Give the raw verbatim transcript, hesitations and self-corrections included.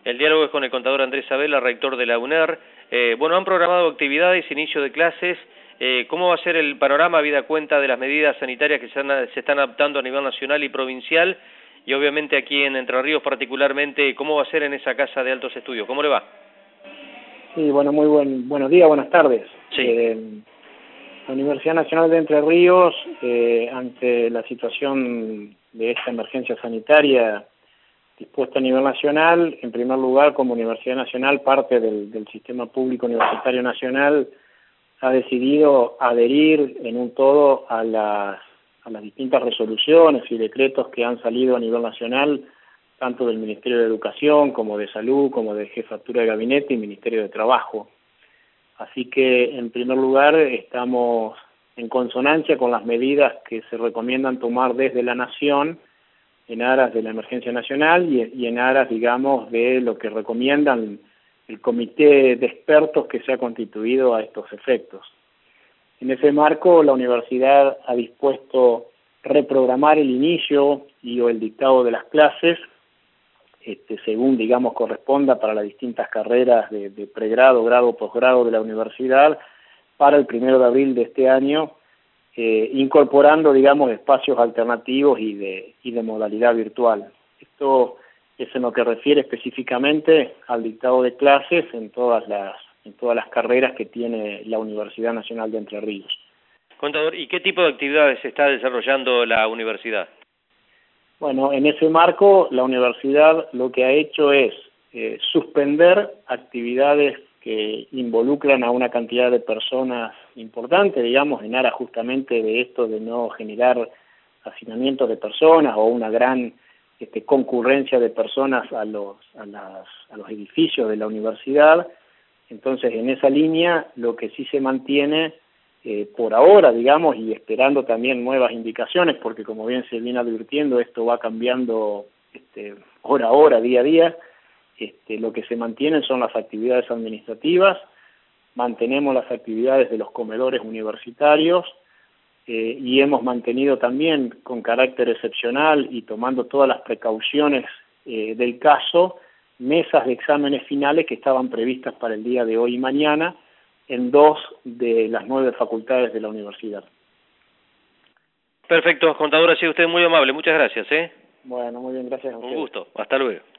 El diálogo es con el contador Andrés Sabela, rector de la U N E R. Eh, bueno, han programado actividades, inicio de clases. Eh, ¿Cómo va a ser el panorama, habida cuenta de las medidas sanitarias que se, han, se están adaptando a nivel nacional y provincial? Y obviamente aquí en Entre Ríos particularmente, ¿cómo va a ser en esa casa de altos estudios? ¿Cómo le va? Sí, bueno, muy buen, buenos días, buenas tardes. Sí. Eh, la Universidad Nacional de Entre Ríos, eh, ante la situación de esta emergencia sanitaria dispuesta a nivel nacional, en primer lugar, como Universidad Nacional, parte del, del sistema público universitario nacional, ha decidido adherir en un todo a las, a las distintas resoluciones y decretos que han salido a nivel nacional, tanto del Ministerio de Educación, como de Salud, como de Jefatura de Gabinete y Ministerio de Trabajo. Así que, en primer lugar, estamos en consonancia con las medidas que se recomiendan tomar desde la Nación en aras de la emergencia nacional y, y en aras, digamos, de lo que recomiendan el comité de expertos que se ha constituido a estos efectos. En ese marco, la universidad ha dispuesto reprogramar el inicio y o el dictado de las clases, este, según, digamos, corresponda para las distintas carreras de, de pregrado, grado, posgrado de la universidad, para el primero de abril de este año, eh, incorporando, digamos, espacios alternativos y de, y de modalidad virtual. Esto es en lo que refiere específicamente al dictado de clases en todas las, en todas las carreras que tiene la Universidad Nacional de Entre Ríos. Contador, ¿y qué tipo de actividades está desarrollando la universidad? Bueno, en ese marco, la universidad lo que ha hecho es eh, suspender actividades que involucran a una cantidad de personas importante, digamos, en aras justamente de esto de no generar hacinamientos de personas o una gran este, concurrencia de personas a los, a, las, a los edificios de la universidad. Entonces, en esa línea, lo que sí se mantiene Eh, por ahora, digamos, y esperando también nuevas indicaciones, porque como bien se viene advirtiendo, esto va cambiando este, hora a hora, día a día, este, lo que se mantienen son las actividades administrativas, mantenemos las actividades de los comedores universitarios eh, y hemos mantenido también con carácter excepcional y tomando todas las precauciones eh, del caso, mesas de exámenes finales que estaban previstas para el día de hoy y mañana, en dos de las nueve facultades de la universidad. Perfecto, contador, ha sido usted muy amable. Muchas gracias, ¿eh? Bueno, muy bien, gracias a usted. Un gusto. Hasta luego.